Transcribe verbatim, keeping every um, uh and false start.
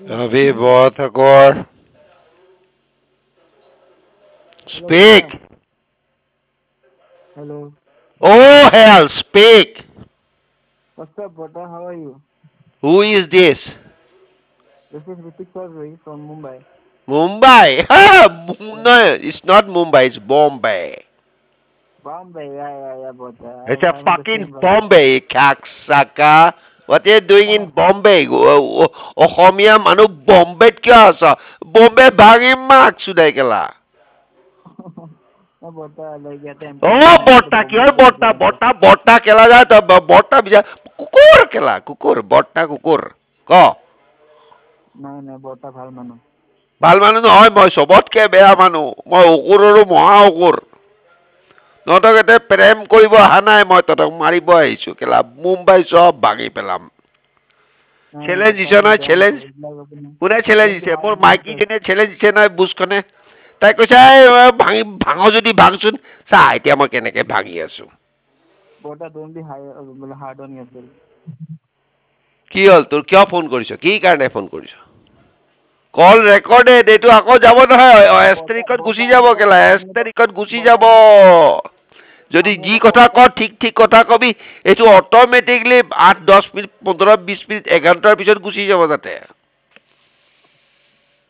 Avi Bothakor, Hello, Bota. speak. Hello. Oh hell, speak. What's up, Bota? How are you? Who is this? This is Ritik Chaudhary from Mumbai. Mumbai. Ah, Yeah. no, it's not Mumbai, it's Bombay. Bombay. Yeah, yeah, yeah, Bota. It's I'm, a I'm in the fucking same vibe. Bombay, Kaksaka. What are you doing in Bombay? O- o- অসমীয়া মানুহ বম্বেত কিয় আছ বম্বে ভাঙি মাক চুদাই কেলা No, Bota, like, yeah, O employment is not the বৰ্তা Bombay কিহৰ side, বৰ্তা like, বৰ্তা বৰ্তা কেলা যায় তই ব- বৰ্তা বিচাৰ কুকুৰ কেলা কুকুৰ বৰ্তা কুকুৰ ক নাই নাই বৰ্তা ভাল মানুহ ভাল মানুহ নহয় মই চবতকে বেয়া মানুহ মই অকুৰৰো মহা অকুৰ তহঁতক এতিয়া প্ৰেম কৰিব অহা নাই মই তহঁতক মাৰিব আহিছো কেলা মুম্বাই চব ভাঙি পেলাম নাই নাই চেলেঞ্জ বৰ্তা দিছে আপুনি নহয় বেয়া চেলেঞ্জ মানুহ এইবিলাক আপুনি কোনে চেলেঞ্জ ডোন্ট বি দিছে হাৰ্ড মোৰ অন ইয়ৰছেল্ফ মাইকীজনীয়ে চেলেঞ্জ দিছে নহয় বুজখনে তাই কৈছে এই ভাঙি ভাঙ যদি ভাঙচোন চা এতিয়া মই কেনেকে ভাঙি আছো বৰ্তা ডোন্ট বি হাই বোলে হাৰ্ড অন ইয়ৰছেল্ফ কি হ'ল তোৰ কিয় ফোন কৰিছ কি কাৰণে ফোন কৰিছ কল ৰেকৰ্ডেড এইটো আকৌ যাব নহয় অ, এছ বৰ্তা তাৰিখত বৰ্তা গুচি আমি যাব এটা কেলা এছ আমি এটা তাৰিখত গুচি বৰ্তা যাব আমি এটা যদি আমি যি এটা কথা ক পডকাষ্ট ঠিক ঠিক কথা কবি এইটো অট'মেটিকলি আঠ দহ মিনিট পোন্ধৰ বিশ মিনিট এঘণ্টাৰ পিছত গুচি যাব তাতে